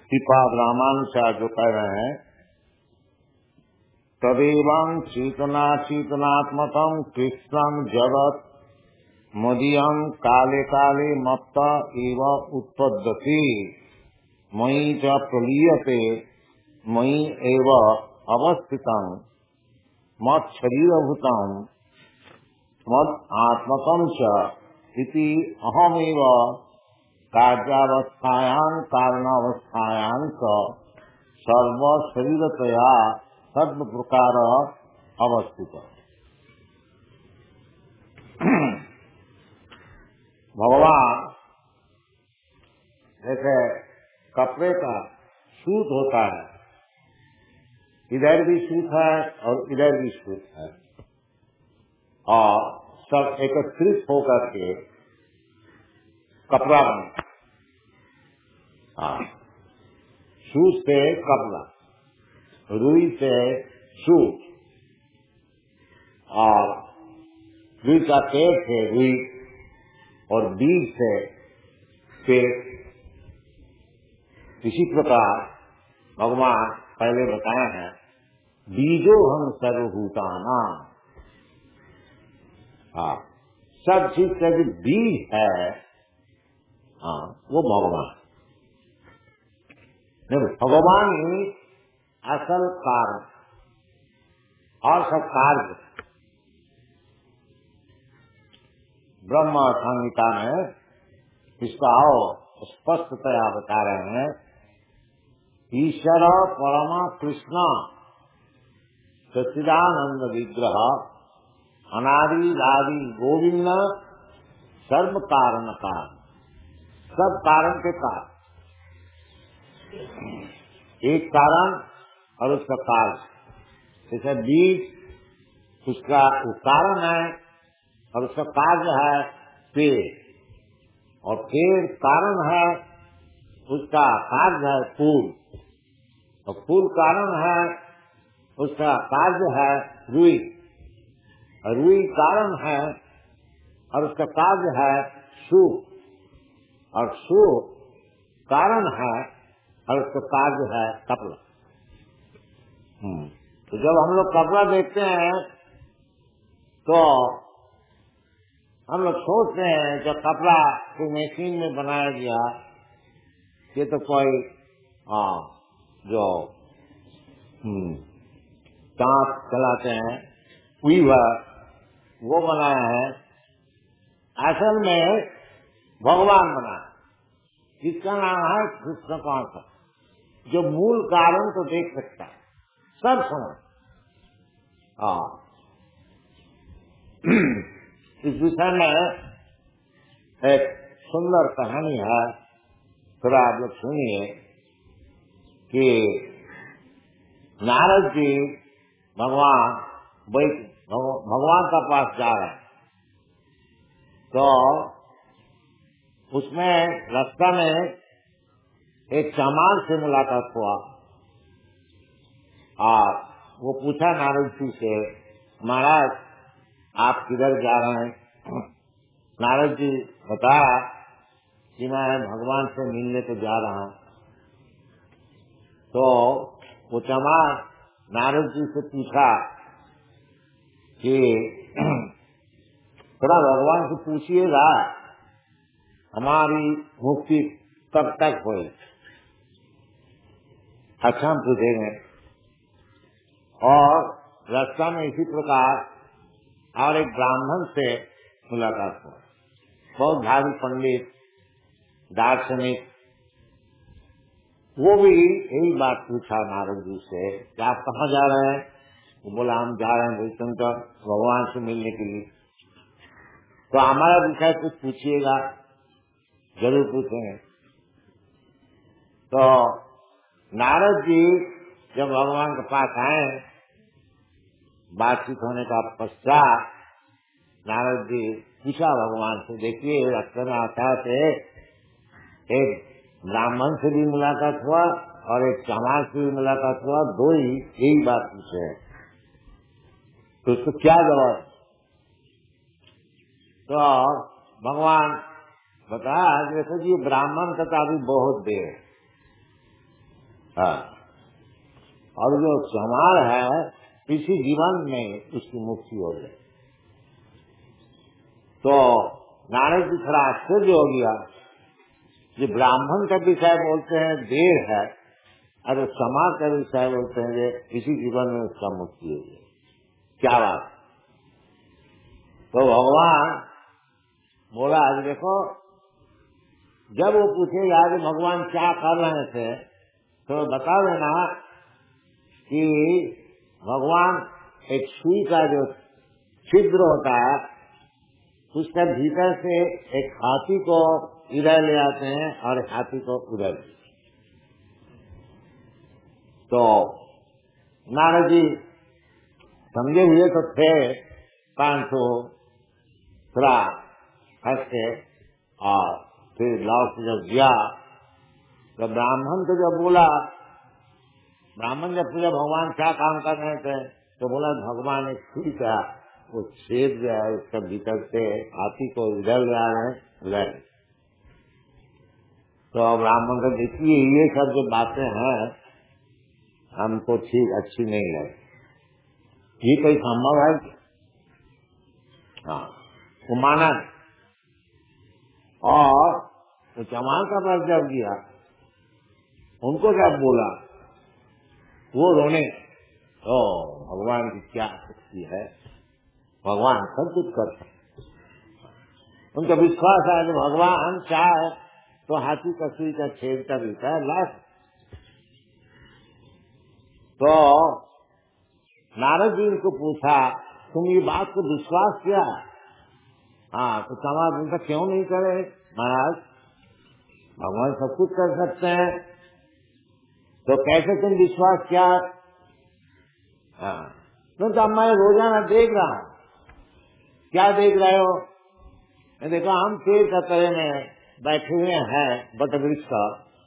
श्रीपाद रामानुचार्य जो कह रहे हैं, तदेवं चेतनात्मकं कृष्णं जगत् मदीयं काले काले मत्त एव उत्पद्यते मयि च प्रलीयते मयि एव अवस्थितं मत् शरीरभूतं मद आत्मकं च इति अहमेव कार्यावस्थायां कारणावस्थायां च सर्व शरीरतया सर्व प्रकार अवस्थित। भगवान जैसे कपड़े का सूत होता है, इधर भी सूत है और इधर भी सूत है, और सब एकत्रित होकर के कपड़ा बनता है। सूत से कपड़ा, रुई से सूत, और रुई का तेल से रुई, और बीज से पेड़। इसी प्रकार भगवान पहले बताया है, बीजो हम सर्वभूताना। सब चीज का जो बीज है, वो भगवान। भगवान ही असल कारण और सब कार्य। ब्रह्म संहिता में इसका स्पष्टतया बता रहे हैं, ईश्वर परमा कृष्ण सच्चिदानंद विग्रह अनादि आदि गोविंद सर्व कारण कारण, सब कारण के कारण, एक कारण और उसका कार्य। जैसे बीज उसका कारण है और उसका कार्य है पेड़, और पेड़ कारण है, उसका कार्य है फूल, और फूल कारण है, उसका कार्य है रुई, और रुई कारण है और उसका कार्य है सूत, और सूत कारण है और उसका कार्य है कपड़ा। तो जब हम लोग कपड़ा देखते हैं तो हम लोग सोचते हैं जब कपड़ा कोई मशीन में बनाया गया, ये तो कोई जो दांत चलाते हैं वीवर, वो बनाया है। असल में भगवान बनाया, जिसका नाम है कृष्ण कांत, जो मूल कारण को देख सकता है, सब समझ। इस विषय में एक सुंदर कहानी है, थोड़ा आप लोग सुनिए कि नारद जी भगवान का पास जा रहे हैं, तो उसमें रास्ता में एक चमार से मुलाकात हुआ, और वो पूछा नारद जी से, महाराज आप किधर जा रहे हैं? नारद जी बताया कि मैं भगवान से मिलने तो जा रहा हूँ। तो वो चमार नारद जी से पूछा कि थोड़ा भगवान से पूछिएगा हमारी मुक्ति कब तक होगी। अच्छा, हम पूछेंगे। और रास्ता में इसी प्रकार और एक ब्राह्मण से मुलाकात हुआ, बहुत भावी पंडित दार्शनिक। वो भी यही बात पूछा नारद जी से कि आप कहाँ जा रहे हैं? वो बोला हम जा रहे हैं वैकुंठ भगवान से मिलने के लिए। तो हमारा विषय कुछ पूछिएगा, जरूर पूछेंगे। तो नारद जी जब भगवान के पास आए, बातचीत होने का पश्चात नारद जी पूछा भगवान से, देखिए रास्ते में आता थे, एक ब्राह्मण से भी मुलाकात हुआ और एक चमार से भी मुलाकात हुआ, दो ही यही बात पूछे, तो उसको क्या जवाब? तो भगवान बताया जैसे कि ब्राह्मण का तो अभी बहुत देर, हाँ, और जो चमार है इसी जीवन में उसकी मुक्ति हो गई। तो नारद जी थोड़ा आश्चर्य हो गया, ये ब्राह्मण का विषय बोलते हैं देर है, और समाज का विषय बोलते हैं कि इसी जीवन में उसका मुक्ति हो गई, क्या बात। तो भगवान बोला, आज देखो, जब वो पूछेगा कि भगवान क्या कर रहे थे तो बता देना कि भगवान एक सुई का जो छिद्र होता है उसके भीतर से एक हाथी को इधर ले आते हैं और एक हाथी को उधर। तो नारद जी समझे हुए तो थे, पांचों थोड़ा हंस के, और फिर लास्ट जब गया तो ब्राह्मण को जब बोला, ब्राह्मण जब पूछा भगवान क्या काम कर रहे थे तो बोला भगवान एक सुई का वो छेद जो है उसका भीतर से हाथी को इधर ले आ रहे हैं उधर। तो ब्राह्मण को देखिए ये सब जो बातें हैं हमको ठीक अच्छी नहीं लगी, ये कोई संभव है? हाँ, वो माना। और तो चमार का पास जब गया उनको जब बोला वो रोने, तो भगवान की क्या शक्ति है, भगवान सब कुछ कर सकते। उनका विश्वास है कि भगवान चाहे तो हाथी का सुई का छेद कर देता है लाश। तो नारद जी को पूछा तुम ये बात को विश्वास किया? हाँ, तो समाज उनका क्यों नहीं करे महाराज, भगवान सब कुछ कर सकते हैं, तो कैसे तुम विश्वास किया? हाँ, तो मैं रोजाना देख रहा हूँ। क्या देख रहे हो? देखो हम पेड़ का तले में बैठे हुए हैं बट वृक्ष का,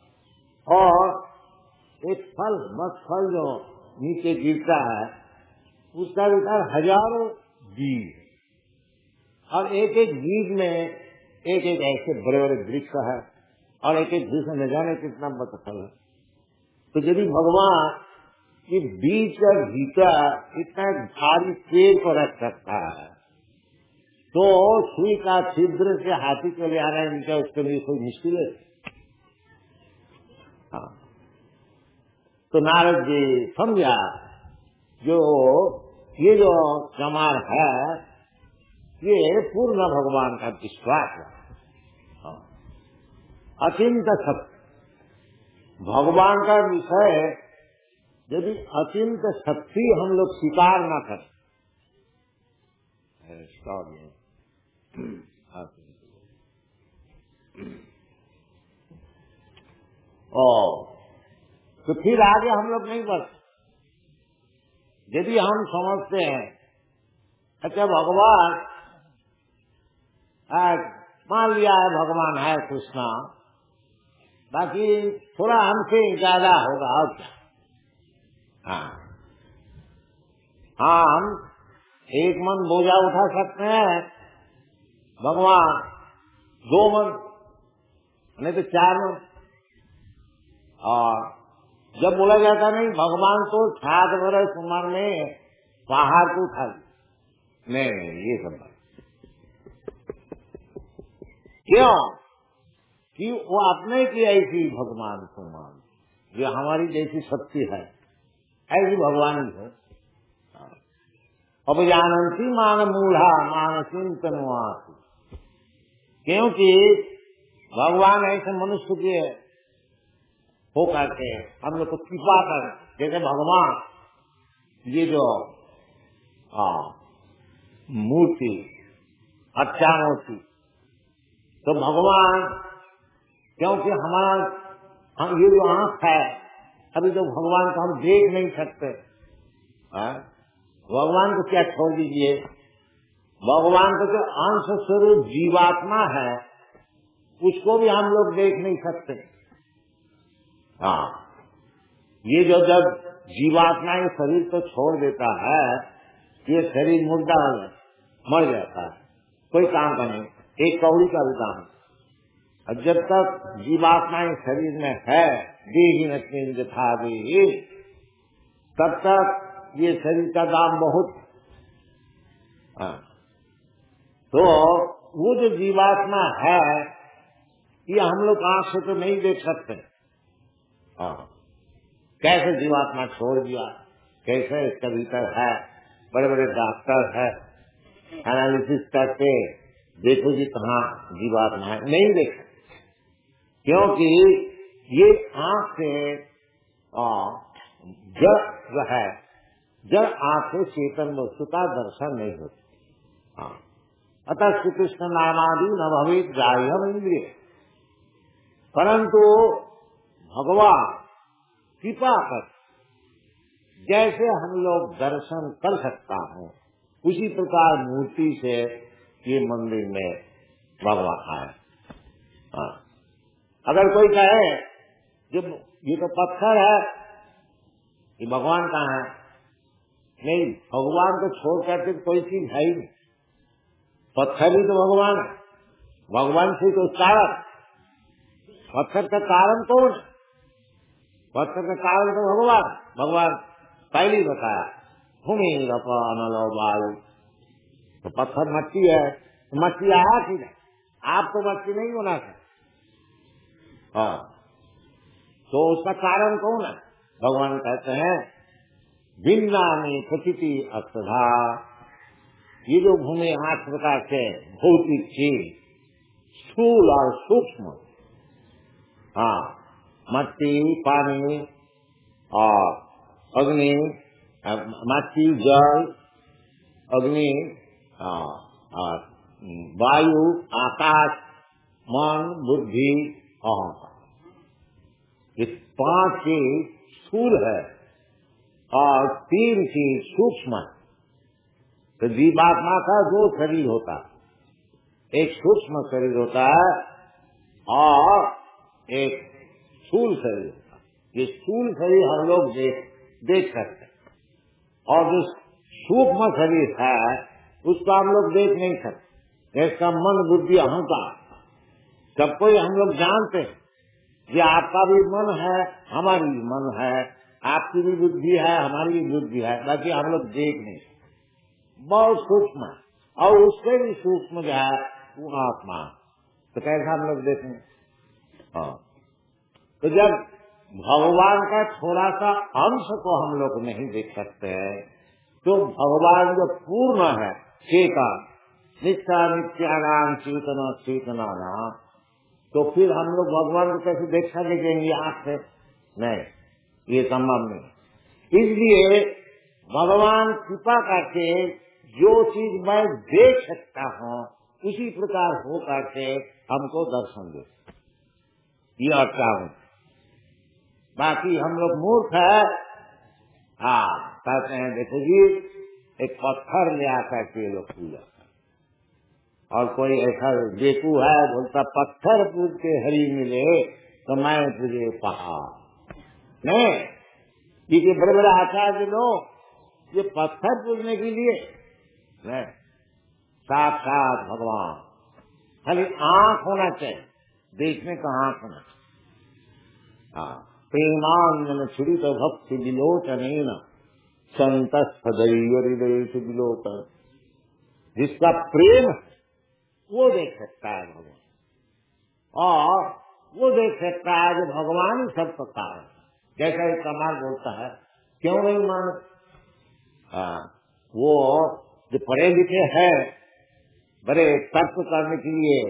और एक फल मस्त फल जो नीचे गिरता है उसका विचार हजारों बीज, और एक एक बीज में एक एक ऐसे बड़े बड़े वृक्ष है, और एक एक वृक्ष में न जाने कितना बड़ा फल है। तो यदि भगवान ये बीज का भीतर इतना भारी पेड़ को रख सकता है, तो सुई का छिद्र से हाथी को ले आना है उसके लिए कोई मुश्किल है? हाँ। तो नारद जी समझा जो ये जो चमार है ये पूर्ण भगवान का विश्वास है। हाँ। अचिंत सत्य भगवान का विषय, यदि अचिंत शक्ति हम लोग स्वीकार न करें, तो फिर आगे हम लोग नहीं बढ़। यदि हम समझते हैं अच्छा भगवान मान लिया है भगवान है कृष्णा, बाकी थोड़ा हमसे ज्यादा होगा और क्या। हाँ, हम एक मन बोझा उठा सकते हैं, भगवान 2 मन नहीं तो 4 मन। और जब बोला जाता नहीं भगवान तो 7 वर्ष उम्र में पहाड़ को उठा ली, नहीं ये सब बात क्यों कि वो अपने की ऐसी भगवान को मान, जो हमारी जैसी शक्ति है ऐसी भगवान की है। अब जानती मान मूढ़ा मानसिन तनुआसी, क्योंकि भगवान ऐसे मनुष्य के हो करके हम लोग को कृपा कर, जैसे भगवान ये जो मूर्ति अच्छा मूर्ति, तो भगवान क्योंकि हमारा हम ये जो आँख है अभी तो भगवान को हम देख नहीं सकते, भगवान को क्या छोड़ दीजिए, भगवान को जो अंश स्वरूप जीवात्मा है उसको भी हम लोग देख नहीं सकते। हाँ, ये जो जब जीवात्मा ये शरीर को छोड़ देता है, ये शरीर मुर्दा मर जाता है, कोई काम का नहीं। एक कौड़ी का भी काम, और जब तक जीवात्मा इस शरीर में है देहीनस्मिन् यथा देही, तब तक ये शरीर का दाम बहुत। तो वो जो जीवात्मा है ये हम लोग आंख से तो नहीं देख सकते। कैसे जीवात्मा छोड़ दिया, कैसे इसका भीतर है, बड़े बड़े डॉक्टर है एनालिसिस करके देखो जी कहाँ जीवात्मा है, नहीं देख सकते, क्योंकि ये आंख से जड़ है, जड़ आंख से चेतन वस्तु का दर्शन नहीं होता। अतः श्री कृष्ण नामादि न भवेत् ग्राह्यम् इंद्रिय, परंतु भगवान कृपा कर जैसे हम लोग दर्शन कर सकता हूँ उसी प्रकार मूर्ति से ये मंदिर में भगवान आए। अगर कोई कहे जब ये तो पत्थर है, ये भगवान कहाँ है? नहीं, भगवान को छोड़ करके कोई चीज है ही नहीं। पत्थर ही तो भगवान है, भगवान से तो कारण। पत्थर का कारण कौन है? पत्थर का कारण तो भगवान। भगवान पहले ही बताया भूमि अनलो वायु, तो पत्थर मट्टी है, तो मट्टी आया कि नहीं? आप तो मट्टी नहीं होना है। तो उसका कारण कौन है? भगवान कहते हैं भिन्ना में प्रकृति अक्षधा, ये जो भूमि 8 प्रकार से भौतिक चीज, स्थूल और सूक्ष्म, मट्टी, पानी और अग्नि, मट्टी, जल, अग्नि, वायु, आकाश, मन, बुद्धि, अहंकार, ये 5 चीज स्थूल है और 3 चीज सूक्ष्म है। तो जीवात्मा का 2 शरीर होता है, एक सूक्ष्म शरीर होता है और एक स्थूल शरीर होता है। ये स्थूल शरीर हम लोग देख सकते हैं, और जो सूक्ष्म शरीर है उसको हम लोग देख नहीं सकते। इसका मन, बुद्धि, अहंकार सबको हम लोग जानते हैं। ये आपका भी मन है, हमारी भी मन है, आपकी भी बुद्धि है, हमारी भी बुद्धि है, बाकी हम लोग देख नहीं सकते। बहुत सूक्ष्म है, और उससे भी सूक्ष्म जो है वो आत्मा। तो कैसा हम लोग देखेंगे? तो जब भगवान का थोड़ा सा अंश को हम लोग नहीं देख सकते हैं, तो भगवान जो पूर्ण है चेतन, नित्या नित्यानाम चेतना चेतनाना, तो फिर हम लोग भगवान को कैसे देख सकेंगे आंख से? नहीं, ये संभव नहीं। इसलिए भगवान कृपा करके जो चीज मैं देख सकता हूँ उसी प्रकार हो करके हमको दर्शन दे, ये अच्छा हूँ। बाकी हम लोग मूर्ख है, कहते हैं देखो जी एक पत्थर ले आकर के लोग पूजा, और कोई ऐसा बेकू है बोलता पत्थर पूज के हरी मिले तो मैं तुझे पहाड़। नहीं, ये बड़े बड़े आचार्य लोग ये पत्थर पूजने के लिए नहीं, साक्षात भगवान। खाली आंख होना चाहिए, देखने का आंख होना चाहिए। प्रेमांजन छुरी तो भक्ति विलोचन संतस्थदैव हृदय से विलोकन, जिसका प्रेम वो देख सकता है भगवान, और वो देख सकता है जो भगवान ही सब कारण है। जैसा एक कमाल बोलता है, क्यों नहीं मान? वो जो पढ़े लिखे हैं, बड़े तर्क करने के लिए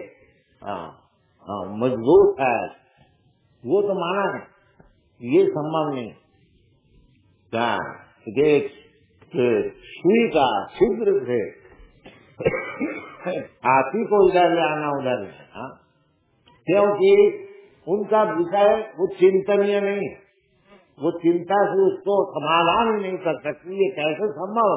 मजबूत है, वो तो माना है, ये संभव नहीं। क्या देख सुई का छिद्र से हाथी को उधर ले आना उधर ले, क्योंकि उनका विषय वो चिंतनीय नहीं है, वो चिंता से उसको समाधान ही नहीं कर सकती, ये कैसे संभव?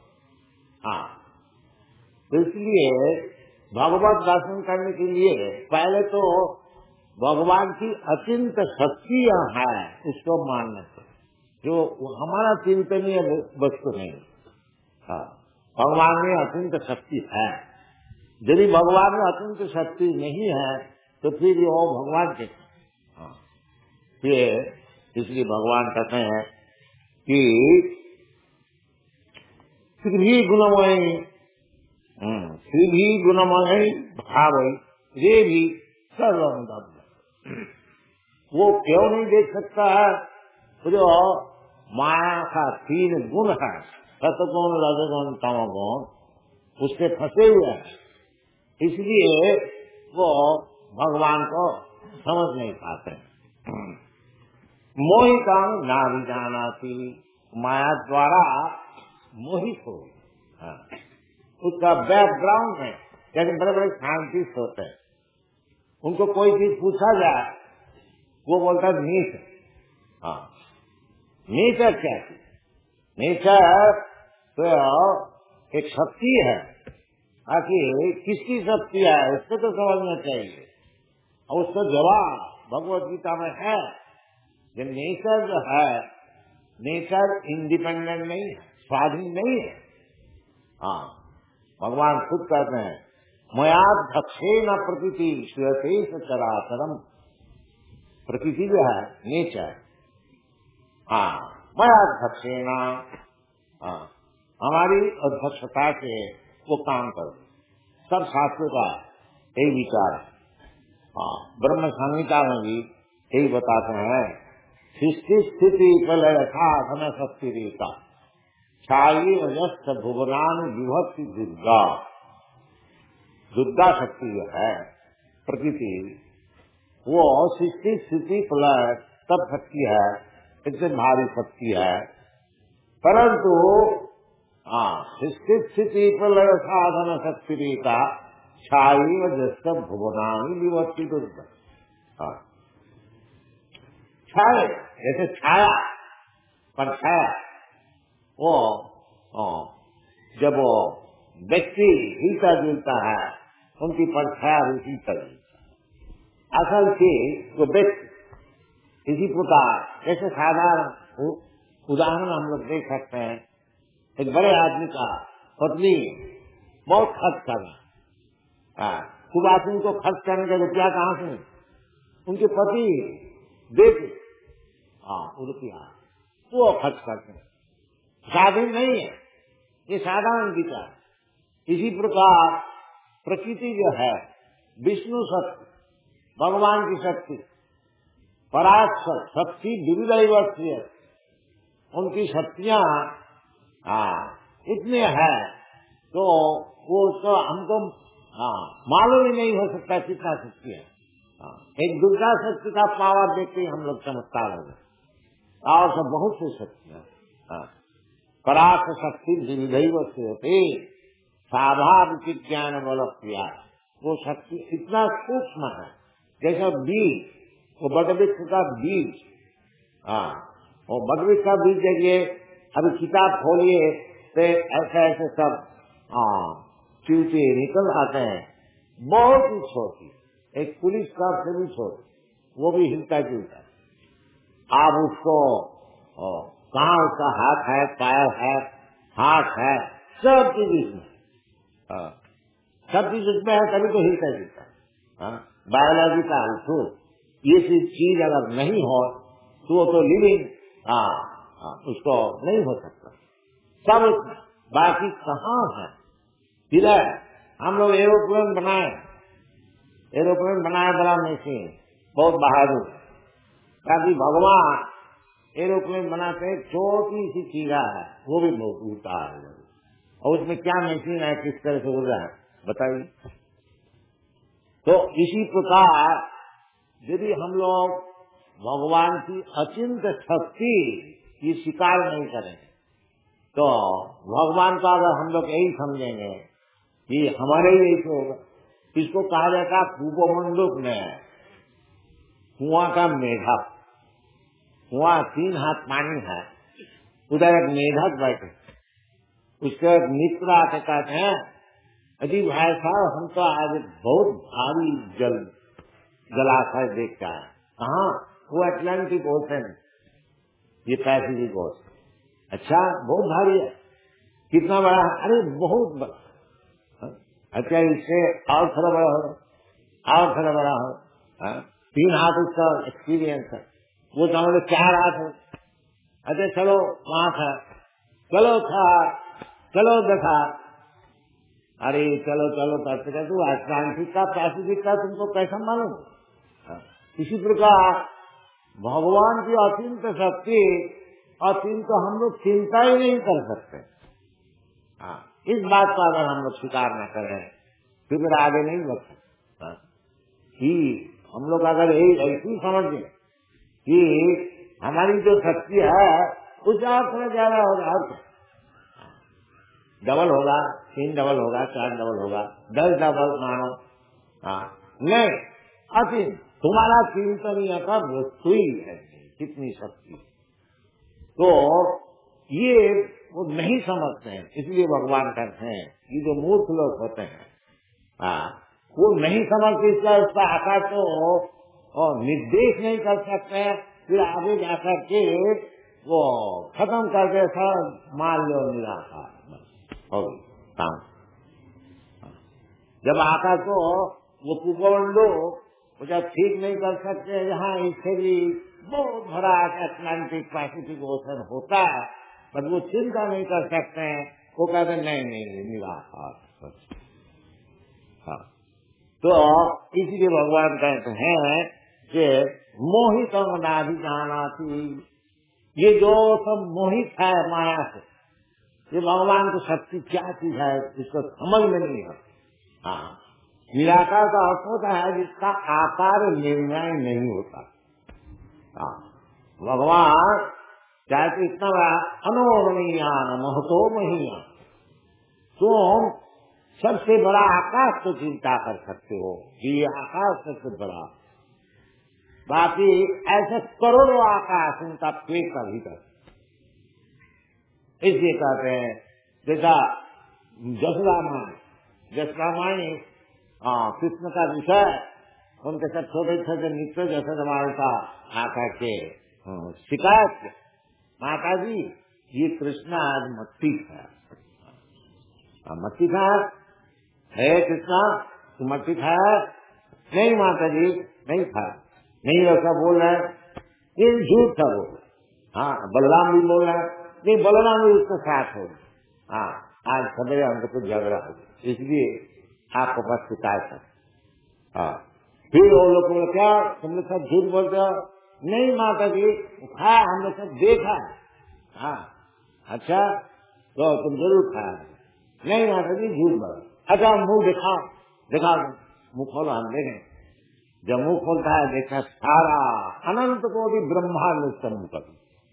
तो इसलिए भगवत दर्शन करने के लिए पहले तो भगवान की अचिंत शक्तियां है उसको मानना चाहिए, जो हमारा चिंतनीय वस्तु नहीं। भगवान में अचिंत शक्ति है। यदि भगवान में अचिंत शक्ति नहीं है तो फिर ये वो भगवान के इसलिए भगवान कहते हैं कि श्री गुणमय भाव रे भी सर्वम दब्ध। वो क्यों नहीं देख सकता है? जो माया का 3 गुण है, सतगुण, रजगुण, तमगुण, उससे फंसे हुए हैं, इसलिए वो भगवान को समझ नहीं पाते। मोहिता नारी जानाती, माया द्वारा मोहित हो। उसका बैकग्राउंड है, जैसे बड़े बड़े साइंटिस्ट होते हैं, उनको कोई चीज पूछा जाए वो बोलता है नेचर। नेचर क्या है? नेचर तो एक शक्ति है, आखिर किसकी शक्ति है उसको तो समझना चाहिए, और उसका जवाब भगवत गीता में है। जो नेचर जो है, नेचर इंडिपेंडेंट नहीं है, स्वाधीन नहीं है। भगवान खुद कहते हैं मयाध्यक्षेण प्रकृति श्रूयते सचराचरम। प्रकृति जो है नेचर, मयाध्यक्षेण, हमारी अध्यक्षता से वो काम करो। सब शास्त्रों का यही विचार है। ब्रह्म संहिता में भी यही बताते हैं, सृष्टि स्थिति प्रलय साधन शक्ति रेखा छाई वजस्त भुवनान विभक्ति दुर्गा। दुर्गा शक्ति जो है प्रकृति, वो सृष्टि स्थिति प्रलय तब शक्ति है, इससे भारी शक्ति है। परंतु सृष्टि स्थिति प्रलय साधन शक्ति रेखा छाई वजस्त भुवनान विभक्ति दुर्गा। छाया जैसे छाया, पर छाया वो जब वो व्यक्ति हिलता जुलता है, उनकी परछाया भी हिलता जुलता है। असल चीज वो व्यक्ति। इसी प्रकार जैसे साधारण उदाहरण हम लोग देख सकते हैं, एक बड़े आदमी का पत्नी बहुत खर्च करना, खूब आदमी को खर्च करने का रुपया कहाँ से? उनके पति देते रुपया वो खर्च करते हैं, स्वाधीन नहीं है, ये साधारण विचार। इसी प्रकार प्रकृति जो है, विष्णु शक्ति, भगवान की शक्ति, पराशर शक्ति, विविधैवत्य, उनकी शक्तियाँ इतने हैं तो वो उसको हमको मालूम ही नहीं हो सकता कितना शक्ति है। एक दुर्गा शक्ति का पावर देखते ही हम लोग चमत्कार हो गए, और सब बहुत सी शक्तियाँ। पराश शक्ति विविधैवत्य होते स्वाभाविक ज्ञान बल क्रिया। वो शक्ति इतना सूक्ष्म है, जैसा बीज, वो बटवृक्ष का बीज, वो बटवृक्ष का बीज देखिए, अभी किताब खोलिए तो ऐसे ऐसे सब चूचे निकल आते हैं, बहुत ही छोटी, एक पुलिस कार से भी छोटी, वो भी हिलता जुलता है। आप उसको कहाँ उसका हाथ है, पैर है, हाथ है, सब चीज इसमें, सब चीज उसमें है, तभी तो हिलता जुलता। बायोलॉजी का असूल, ये चीज अगर नहीं हो तो वो तो लिविंग उसको नहीं हो सकता। सब बाकी कहाँ है? इधर हम लोग एरोप्लेन बनाए बड़ा मशीन, बहुत बहादुर, ताकि भगवान एरोप्लेन बनाते हैं, छोटी सी चीजा है, वो भी बहुत ऊंचा है, और उसमें क्या मशीन है, किस तरह से उड़ रहा है बताइए। तो इसी प्रकार यदि हम लोग भगवान की अचिंत शक्ति की स्वीकार नहीं करेंगे, तो भगवान का अगर हम लोग यही समझेंगे कि हमारे ही ऐसे होगा, इसको कहा जाता है पूर्वमंडूक में कुआं का मेढक। कुआं 3 हाथ पानी है, उधर एक मेढक बैठे, उसके मित्र आते कहते हैं, अजी भाई साहब हम तो आज बहुत भारी जलाशय देखता है। कहाँ? वो अटलांटिक ओशन, ये पैसिफिक ओशन। अच्छा, बहुत भारी है, कितना बड़ा है? अरे बहुत बड़ा। अच्छा, इससे और थोड़ा बड़ा हो, और थोड़ा बड़ा हो, 3 हाथ उसका एक्सपीरियंस है, वो समझ लो 4 हाथ है। अच्छा चलो 5 है, चलो 6, चलो 10 हाथ। अरे चलो चलो करते करते तू अटलांटिक का पैसिफिक का तुमको कैसा मालूम? इसी प्रकार भगवान की असीमित शक्ति असीम तो हम लोग चिंता ही नहीं कर सकते। इस बात का अगर हम लोग स्वीकार न करें तो फिर आगे नहीं बढ़ सकते। कि हम लोग अगर यही ऐसी समझ लें कि हमारी जो शक्ति है उस थोड़ा ज्यादा होगा, डबल होगा, 3 डबल होगा, 4 डबल होगा, 10 डबल मानो। नहीं, असीम तुम्हारा चिंतनीय का वस्तु ही है कितनी शक्ति। तो ये वो नहीं समझते हैं, इसलिए भगवान कहते हैं ये जो मूर्ख लोग होते हैं वो नहीं समझते, इसका उसका आकार तो निर्देश नहीं कर सकते, फिर आगे जाकर के वो खत्म करके सब मान लो निराकार काम। जब आकर तो वो कुकरण लोग जब ठीक नहीं कर सकते, यहाँ इससे भी बहुत बड़ा अटलांटिक पैसिफिक ओशन होता है पर वो चिंता नहीं कर सकते हैं, वो कहते नहीं नहीं निराकार। तो इसीलिए भगवान कहते हैं कि मोहित नाभि जाना थी, ये जो सब मोहित है माया से, ये भगवान की शक्ति क्या चीज है इसको समझ में नहीं है। निराकार का अर्थ होता है जिसका आकार निर्णय नहीं होता। भगवान चाहे तो इतना बड़ा अनोरणीयान महतो महीयान, तुम सबसे बड़ा आकाश को चिंता कर सकते हो कि ये आकाश सबसे बड़ा, बाकी ऐसे करोड़ों आकाश उनका पेट का भीतर। इसलिए कहते हैं जैसा जसरामायणी कृष्ण का विषय, उनके सब छोटे छोटे नित्य जैसे हमारे का आकर के शिकायत, माता जी ये कृष्ण आज मत्ती है, मत्ती था है कृष्णा तू मत्ती खाया? नहीं माता जी नहीं खाया, नहीं ऐसा बोल रहे, ये झूठ था बोल। बलराम भी बोल रहा है, नहीं बलराम भी उसके साथ हो। आज सवेरे हमको कुछ झगड़ा हो गया, इसलिए आपको पास शिकायत है। फिर वो लोग बोले क्या तुम लोग सब झूठ बोलते हो? नहीं माता जी खाया, हम लोग सब देखा। अच्छा तो तुम जरूर खाया? नहीं माता जी झूठ बोलो। अच्छा मुंह दिखाओ, दिखा दो, मुंह खोलो हम देखें। जब मुंह खोलता है देखा सारा अनंत कोटि ब्रह्मांड उसका मुंह कर,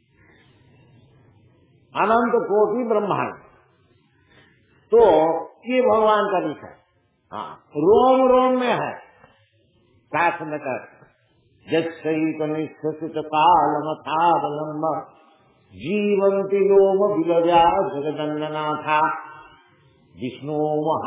अनंत कोटि ब्रह्मांड। तो ये भगवान का विषय रोम रोम में है। शास्त्र में जैत कालमथावलम्ब जीवंती लोम विलजा जगदंडनाथा विष्णु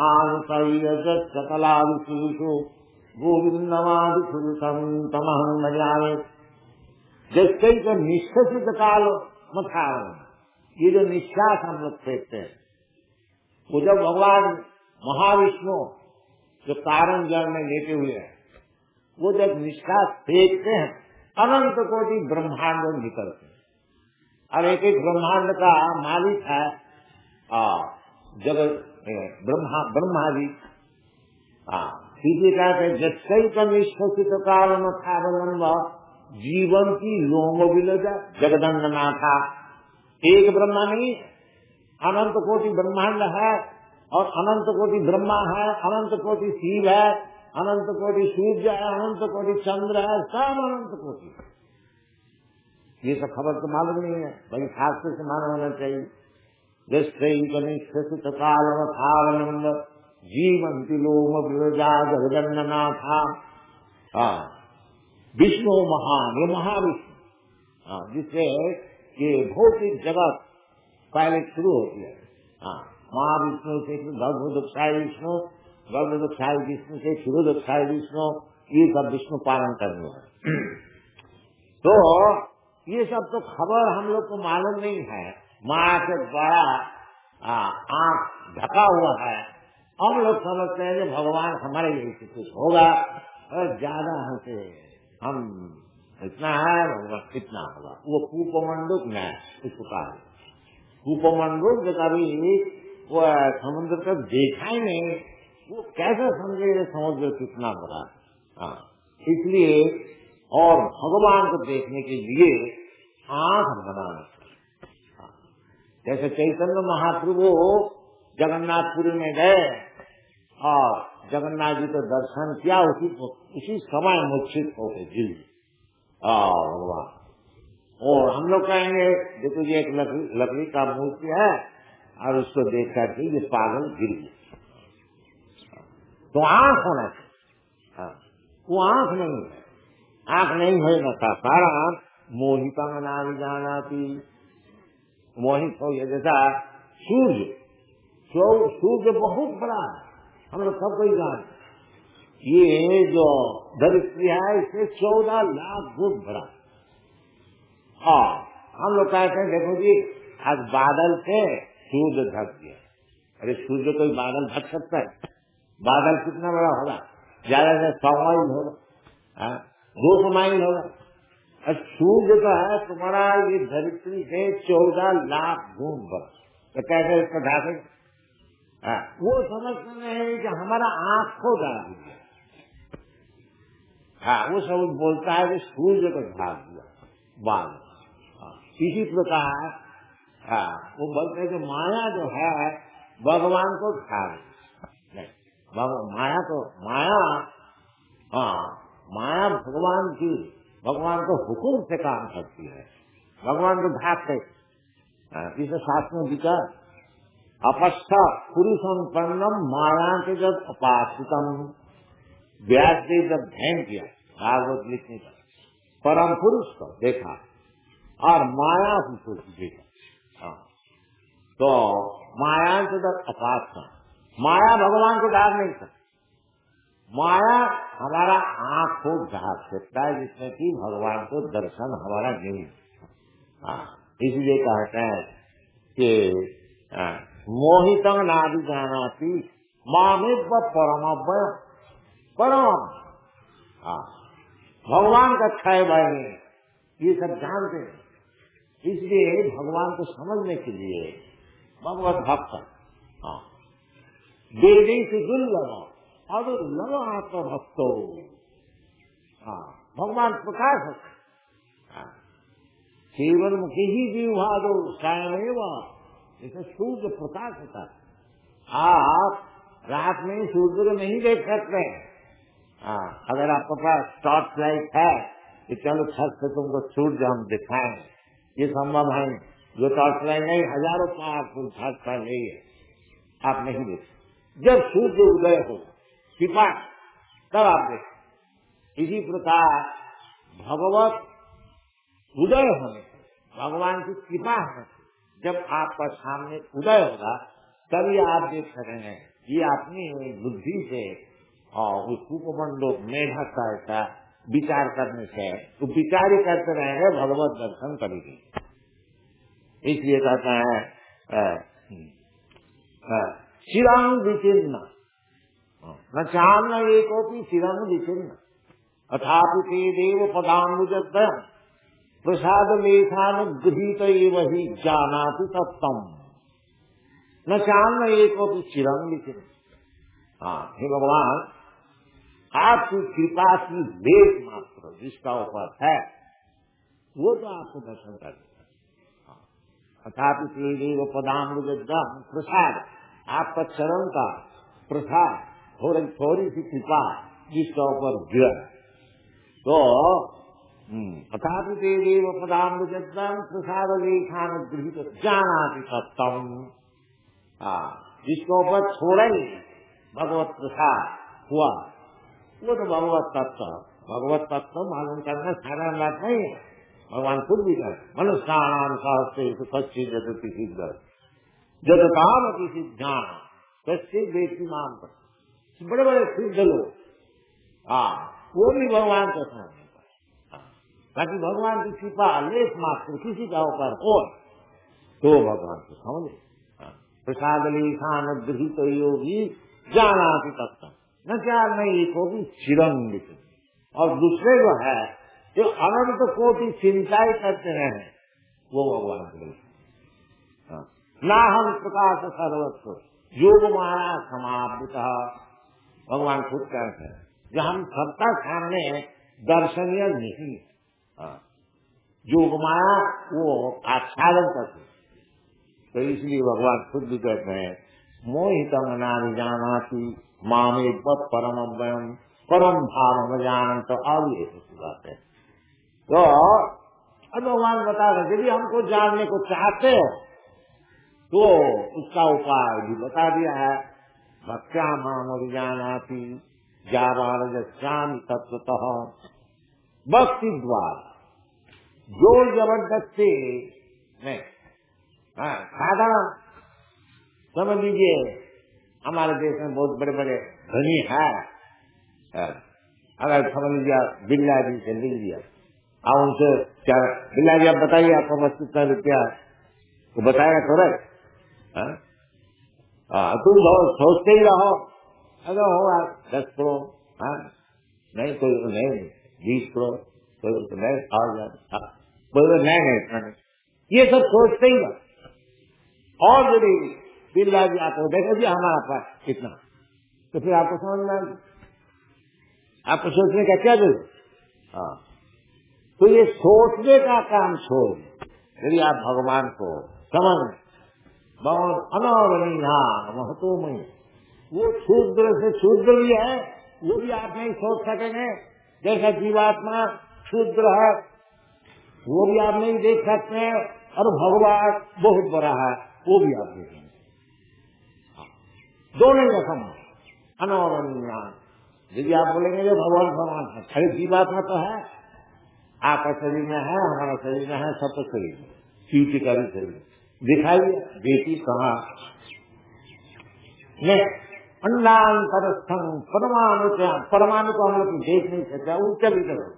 महानुकलादिशु गोविंदमादिपुरुषम तमहं भजामि। जैत निश्चित काल मथावलम्ब, ये जो निश्वास हम लोग फेंकते हैं, वो जब भगवान महाविष्णु जो कारण जल में लेटे हुए हैं, वो जब निश्वास फेंकते हैं अनंत कोटि ब्रह्मांड निकलते हैं। और एक एक ब्रह्मांड का मालिक है जगत ब्रह्मा जी। सीधे कहते हैं जैत निश्चित काल मथावलम्ब जीवंती लोम विलजा जगदंडनाथा। एक ब्रह्मा नहीं, अनंत कोटि ब्रह्मांड है और अनंत कोटि ब्रह्मा है, अनंत कोटि शिव है, अनंत कोटि सूर्य है, अनंत कोटि चंद्र है, सब अनंत कोटि। ये सब खबर तो मालूम नहीं है, बड़ी शास्त्र से मालूम होना चाहिए। जैत कालमथावलम्ब जीवंती लोम विलजा जगदंडनाथा। विष्णु महान, ये महाविष्णु जिससे ये भौतिक जगत पहले शुरू होती है। महाविष्णु से गर्भदुक्षाय विष्णु, गर्भदुक्षाय विष्णु से क्षुरोदक्षाय विष्णु, ये सब विष्णु पालन करने हैं। तो ये सब तो खबर हम लोग को मालूम नहीं है, माया से बड़ा आंख ढका हुआ है। हम लोग समझते हैं कि भगवान हमारे लिए कुछ होगा ज्यादा हंसे, हम इतना है भगवान कितना होगा। वो कूपमंडूक न इसको कहा, कूपमंडूक जो कभी वो समुद्र तक देखा ही नहीं, वो कैसे समझे समुद्र कितना बड़ा। हाँ, इसलिए और भगवान को देखने के लिए आंख बनाना। जैसे चैतन्य महाप्रभु जगन्नाथपुरी में गए और जगन्नाथ जी को दर्शन किया, उसी समय मूर्छित हो गए गिर भगवान। और हम लोग कहेंगे देखो ये एक लकड़ी का मूर्ति है और उसको देख करके ये पागल गिर गया। तो आंख होना चाहिए, वो आंख नहीं है, आंख नहीं होगा था सारा मोहिता में नाम जाना थी, मोहित हो गया। जैसा सूर्य बहुत बड़ा है, हम लोग सब कोई जानते, ये जो धरती है इससे 14 लाख गुण बड़ा। हाँ, हम लोग कहते हैं देखो जी आज बादल से सूर्य ढक गया। अरे सूर्य कोई बादल ढक सकता है? बादल कितना बड़ा होगा? ज्यादा से 100 माइल होगा, 200 माइल होगा। सूर्य का है तुम्हारा ये धरती से 14 लाख गुण बड़ा, तो कैसे इसको ढाके? वो समझते नहीं कि हमारा आँख को ढाक दिया। वो सब बोलता है कि सूर्य को ढाक दिया बाल। इसी प्रकार वो बोलते हैं कि माया जो है भगवान को ढाक नहीं, माया भगवान की, भगवान को हुक्म से काम करती है, भगवान को ढाकते। इसे शास्त्र में लिखा अपस्था पुरुषोत्पन्नम माया के जब उपासितम, व्यास ने जब ध्यान किया भागवत लिखने का, परम पुरुष को देखा और माया को देखा, तो माया से जब उपासना, माया भगवान को ढाक नहीं सकती। माया हमारा आँख को ढाक सकता है जिसमें कि भगवान को दर्शन हमारा नहीं। इसलिए कहते हैं कि मोहितं नादि जानाति मामेव परमव्यय परम। भगवान का क्षय भय ये सब जानते हैं, इसलिए भगवान को समझने के लिए भगवत भक्त देवी से दुर्लभ अब लव आत्मभक्तो, भगवान प्रकाश है, केवल मुखी ही जीवादो स्वयमेवा, जैसे सूर्य प्रकाश होता है। आप रात में सूर्य को नहीं देख सकते। अगर आपके पास टॉर्च लाइट है कि चलो छत से तुमको सूर्य हम दिखाएं, ये संभव है। जो टॉर्च लाइट नहीं, हजारों पावरफुल टॉर्च लाइट नहीं है, आप नहीं देख। जब सूर्य उदय हो कृपा तब आप देखें। इसी प्रकार भगवत उदय होने, भगवान की कृपा है, जब आपका सामने उदय होगा तभी आप देख सकेंगे। ये अपनी बुद्धि से और उस कूपमंडूक मेढक का ऐसा विचार करने से तो विचार ही करते रहेंगे, भगवत दर्शन करेंगे। इसलिए कहते हैं चिरं विचिन्न न चाहना एकोपि चिरं विचिन्न अथापि ते देव पदाम्बुजद्वयम् प्रसाद लेखानुगृहीत वही जानाति तत्तम न चाहना एकोपि चिरं विचिन्न। हे भगवान, आपकी कृपा की लेख मात्र जिसका ऊपर है वो तो आपको दर्शन कर देगा। अथापि ते देव पदाम्बुजद्वयम् प्रसाद, आपका चरण का प्रसाद, थोड़ी सी कृपा जिसका ऊपर गिरा, तो अथापि ते देव पदाम्बुजद्वयम् प्रसाद लेखानुगृहीत जानाति तत्तम, जिसके ऊपर थोड़ा ही भगवत प्रसाद हुआ वो तो भगवत तत्व। भगवत तत्व मालूम करना सारा बात नहीं है, भगवान खुद भी कर मनुष्याणाम सहस्रेषु कश्चित् जगति सिद्धः जगतामपि सिद्धाः कश्चित् वेत्ति मां पर। बड़े बड़े सिद्ध लोग वो भी भगवान को समझ नहीं पाए। ताकि भगवान की कृपा लेस मात्र किसी का ऊपर हो तो भगवान को समझे। प्रसाद लेखानुगृहीत योगी जानाति तत्तम न क्या नहीं कोटि चिरंगित, और दूसरे जो है जो अनंत कोटि चिंताएं करते हैं वो भगवान के ना हम प्रकाश सर्वस्व योग माया समाप्त। भगवान खुद कहते हैं जो हम सबका सामने दर्शनीय नहीं, योग माया वो आच्छादन करते, तो इसलिए भगवान खुद भी कहते हैं मोहितम नारी जानाति मामे परम वयम परम भाव जान। तो अब ये बात है। तो अब भगवान बता रहे यदि हमको जानने को चाहते हो तो उसका उपाय भी बता दिया है। भक्त्या माम जानाति जावान तत्वतः, भक्ति द्वारा जो जबरदस्ती नहीं, साधारण समझ लीजिए हमारे देश में बहुत बड़े बड़े धनी है, अगर समझ लीजिए बिल्ला जी से मिल लिया, आप उनसे क्या बिल्ला जी आप बताइए आपका बस कितना रुपया, तो बताएगा थोड़ा। तुम सोचते ही रहो अगर होगा 10 करोड़, नहीं कोई नहीं 20 करोड़, कोई तो नहीं 1000, कोई तो नहीं, ये सब सोचते ही रहो। और यदि बिल्ला जी आपको देखो जी हमारा पास कितना, तो फिर आपको समझ में आपको सोचने का क्या जरूरत। तो ये सोचने का काम छोड़, यदि आप भगवान को समझ बहुत अनवरणीय महत्वमय, वो शूद्र से शूद्र भी है, वो भी आप नहीं सोच सकेंगे। जैसा जीवात्मा शूद्र है वो भी आप नहीं देख सकते हैं, और भगवान बहुत बड़ा है वो भी आप देखेंगे। दोनों रकम अनवरणीय। यदि आप बोलेंगे जो भगवान भगवान है, खाली जीवात्मा तो है, आपका शरीर में है, हमारा शरीर में है, सबका शरीर में, चीटी का भी शरीर दिखाइए, बेटी कहाँ अंडांतरस्थं परमाणु, परमाणु को हम लोग देख नहीं सकते, ऊंचा भी करो।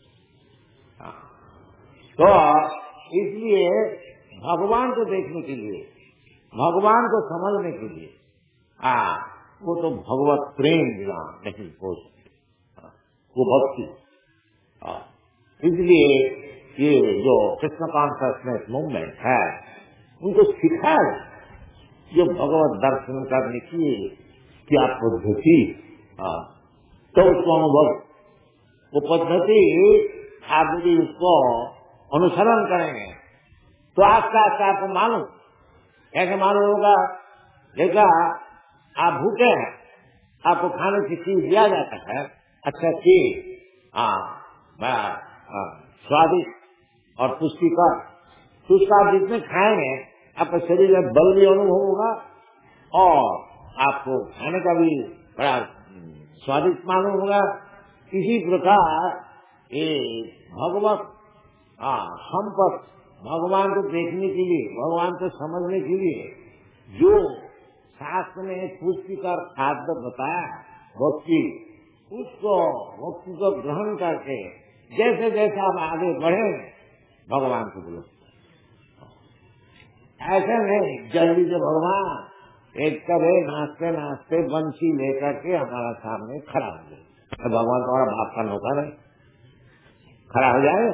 तो इसलिए भगवान को देखने के लिए, भगवान को समझने के लिए वो तो भगवत प्रेम बिना नहीं हो सकती, वो भक्ति। इसलिए ये जो कृष्ण कॉन्शियसनेस मूवमेंट है उनको सिखाया जो भगवत दर्शन करने की क्या पद्धति, तो उसको अनुभव, वो पद्धति आप यदि उसको अनुसरण करेंगे तो आस्ते आस्ते आपको मालूम, कैसे मालूम होगा। देखा आप भूखे हैं, आपको खाने की चीज दिया जाता है, अच्छा चीज स्वादिष्ट और पुष्टिकर, तो उसका आप जितने खाएंगे आपका शरीर में बल भी अनुभव होगा और आपको खाने का भी बड़ा स्वादिष्ट मालूम होगा। इसी प्रकार ये भगवत संपत्ति, भगवान को देखने के लिए, भगवान को समझने के लिए जो शास्त्र में पुष्टिकर खाद्य बताया भक्ति, उसको भक्ति को ग्रहण करके जैसे जैसे आप आगे बढ़े भगवान को बोलो। ऐसे नहीं जल्दी से भगवान एक कभी नाचते नाचते बंसी लेकर के हमारा सामने खड़ा हो जाए, तो भगवान तुम्हारा बाप का नौका नहीं खड़ा हो जाए।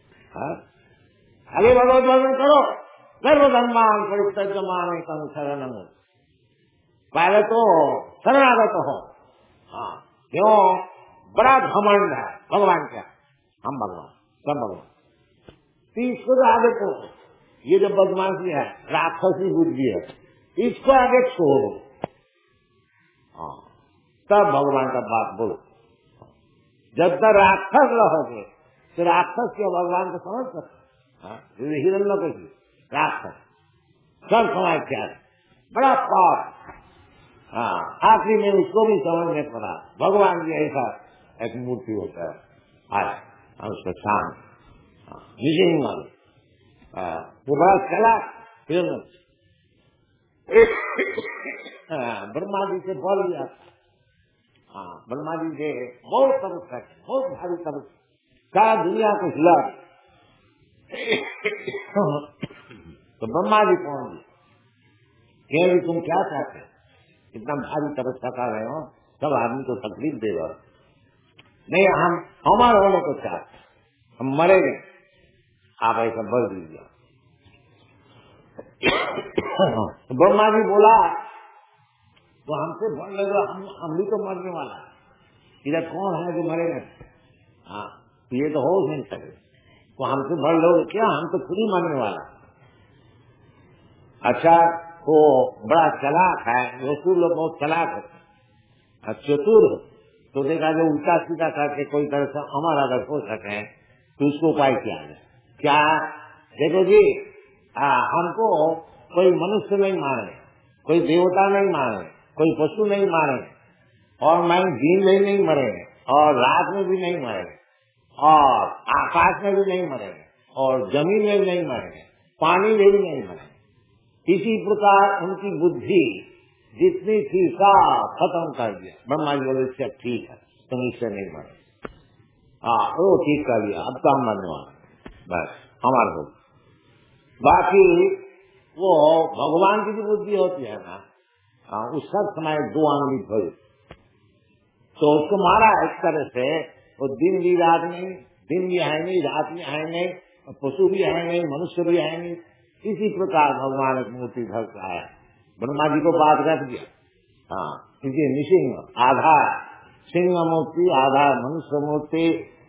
अरे भगवत भजन करो, सर्वधर्मान परित्यज्यमान एकं शरणं, पहले तो शरणागत हो। क्यों? बड़ा घमंड है भगवान का, हम भगवान सब भगवान। इसको तो आगे को, ये जो बदमाशी है, राक्षसी बुद्धि है, इसको आगे छोड़ो, तब भगवान का बात बोलो। जब तक राक्षस रहोगे तो राक्षस के भगवान को समझ सकते, हिरण्यकशिपु राक्षस सब समझ क्या है, बड़ा पाप। आखिरी में उसको भी समझ में पड़ा भगवान की ऐसा एक मूर्ति होता है, हम उसका शान निशिंग वो बड़ा चला। ब्रह्मा जी से बोल दिया, ब्रह्मा जी से बहुत तपस्या, बहुत भारी तपस्या, सारा दुनिया को हिला। तो ब्रह्मा जी पहुंच गए, तुम क्या चाहते, इतना भारी तपस्या कर रहे हो, सब आदमी को तकलीफ देगा। नहीं, हम हमारे होने को चाहते, हम मरेंगे, आप ऐसा बोल दीजिए। ब्रह्मा जी बोला तो हमसे बोल रहे, हम भी तो मरने वाला है, इधर कौन है जो मरेगा? हाँ, ये तो हो नहीं सके, तो हमसे बढ़ लोग क्या, हम तो खुद ही मरने वाला। अच्छा, वो बड़ा चलाक है, रसूल लोग बहुत चलाक है, चतुर हो, तो देखा जो उल्टा सीधा करके कोई तरह से अमर अगर हो सके तो उसको उपाय किया है। क्या? देखो जी, हमको कोई मनुष्य नहीं मारे, कोई देवता नहीं मारे, कोई पशु नहीं मारे, और मैं दिन में नहीं मरे, और रात में भी नहीं मरे, और आकाश में भी नहीं मरे, और जमीन में भी नहीं मरे, पानी में भी नहीं मरे। इसी प्रकार उनकी बुद्धि जितनी थी सब खत्म कर दिया। ब्रह्मा जी बोले इससे ठीक है, तुम इससे नहीं मरे। वो ठीक कर दिया, अब तो हम मरने वाले, बस हमारे को। बाकी वो भगवान की जो बुद्धि होती है ना, उस सब समय 2 आंगली भरी, तो उसको मारा इस तरह से, वो दिन भी रात नहीं, दिन भी है नहीं, रात भी है नहीं, पशु भी है नहीं, मनुष्य भी है नहीं। इसी प्रकार भगवान एक मूर्ति धर के आया, ब्रह्मा जी को बात रख दिया। हाँ, क्योंकि निसिंह आधा सिंह मूर्ति, आधा मनुष्य मूर्ति,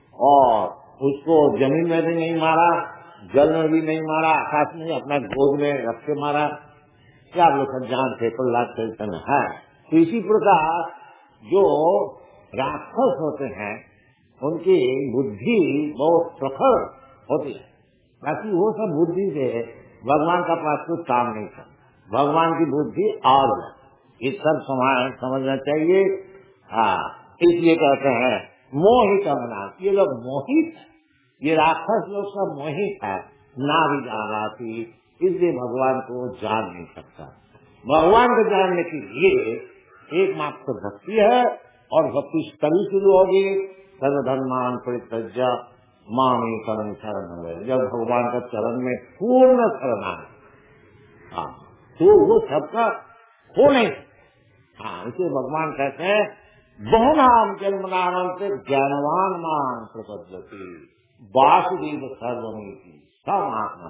और उसको जमीन में भी नहीं मारा, जल में भी नहीं मारा, आकाश में अपना गोद में रख के मारा। क्या लोग सब जानते प्रहलाद चरित्र है। तो इसी प्रकार जो राक्षस होते हैं उनकी बुद्धि बहुत प्रखर होती है, बाकी वो सब बुद्धि से भगवान का पास कुछ काम नहीं करता। भगवान की बुद्धि और ये सब समझना चाहिए। हाँ, इसलिए कहते हैं मोहित मना, ये लोग मोहित है, ये राक्षस लोग सब मोहित है, ना भी जाना थी, इसलिए भगवान को जान नहीं सकता। भगवान को जानने के लिए एकमात्र भक्ति है, और भक्ति तभी शुरू होगी सर्वधर्मान परित्यज्य मामी शरण शरण है, जब भगवान का चरण में पूर्ण शरण है। हाँ, तो वो सबका हो नहीं। हाँ, इसे भगवान कहते हैं बहुनाम जन्मनाम से ज्ञानवान मान प्रपद्यति वासुदेव सर्वमिति समात्मा।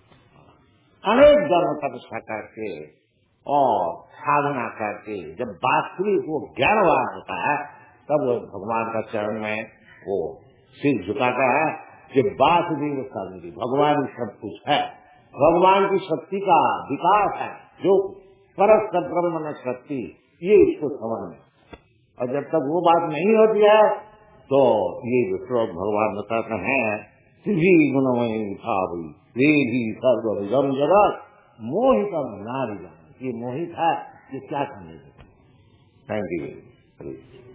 अनेक जन्म तपस्या करके और साधना करके जब वास्तविक वो ज्ञानवान होता है, तब वो भगवान का चरण में वो सिर झुकाता है कि वासुदेव सर्वमिति, भगवान सब कुछ है, भगवान की शक्ति का विकास है, जो परस्पर ब्रह्म शक्ति, ये इसको समझ में। और जब तक वो बात नहीं होती है तो ये श्लोक भगवान बताते हैं सिद्धि गुणमयी भावी वेदी सर्वविदम जगत मोहितम नारी, ये मोहित है, ये क्या समझेगा। Thank you.